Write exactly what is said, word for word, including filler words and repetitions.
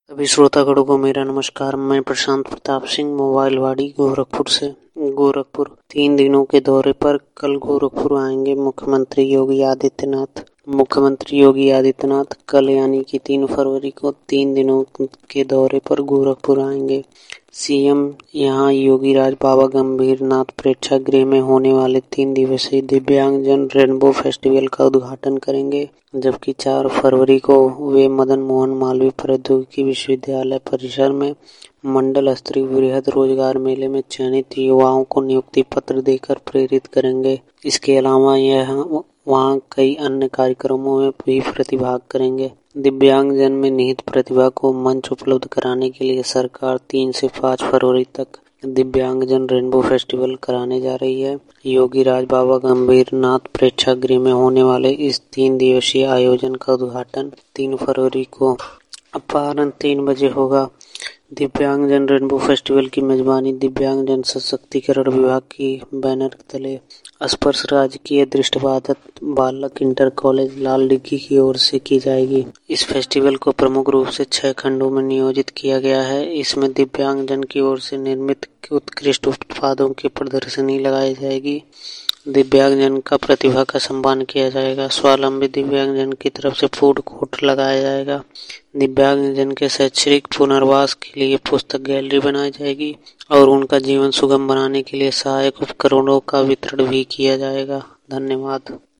सभी श्रोतागणों को मेरा नमस्कार। मैं प्रशांत प्रताप सिंह, मोबाइलवाड़ी, गोरखपुर से। गोरखपुर तीन दिनों के दौरे पर कल गोरखपुर आएंगे मुख्यमंत्री योगी आदित्यनाथ। मुख्यमंत्री योगी आदित्यनाथ कल यानी कि तीन फरवरी को तीन दिनों के दौरे पर गोरखपुर आएंगे। सीएम यहां योगीराज बाबा गंभीर नाथ प्रेक्षागृह में होने वाले तीन दिवसीय दिव्यांगजन रेनबो फेस्टिवल का उद्घाटन करेंगे, जबकि चार फरवरी को वे मदन मोहन मालवीय प्रौद्योगिकी विश्वविद्यालय परिसर में मंडल स्तरीय वृहद रोजगार मेले में चयनित युवाओं को नियुक्ति पत्र देकर प्रेरित करेंगे। इसके अलावा यह वहां कई अन्य कार्यक्रमों में भी प्रतिभाग करेंगे। दिव्यांगजन में निहित प्रतिभा को मंच उपलब्ध कराने के लिए सरकार तीन से पाँच फरवरी तक दिव्यांगजन रेनबो फेस्टिवल कराने जा रही है। योगीराज बाबा गंभीर नाथ प्रेक्षागृह में होने वाले इस तीन दिवसीय आयोजन का उद्घाटन तीन फरवरी को अपराह्न तीन बजे होगा। दिव्यांगजन रेनबो फेस्टिवल की मेजबानी दिव्यांगजन सशक्तिकरण विभाग की बैनर तले स्पर्श राजकीय दृष्टिबाधित बालक इंटर कॉलेज लाल डिग्गी की ओर से की जाएगी। इस फेस्टिवल को प्रमुख रूप से छह खंडों में नियोजित किया गया है। इसमें दिव्यांगजन की ओर से निर्मित उत्कृष्ट उत्पादों की प्रदर्शनी लगाई जाएगी। दिव्यांगजन का प्रतिभा का सम्मान किया जाएगा। स्वावलंबी दिव्यांगजन की तरफ से फूड कोर्ट लगाया जाएगा। दिव्यांगजन के शैक्षणिक पुनर्वास के लिए पुस्तक गैलरी बनाई जाएगी और उनका जीवन सुगम बनाने के लिए सहायक उपकरणों का वितरण भी किया जाएगा। धन्यवाद।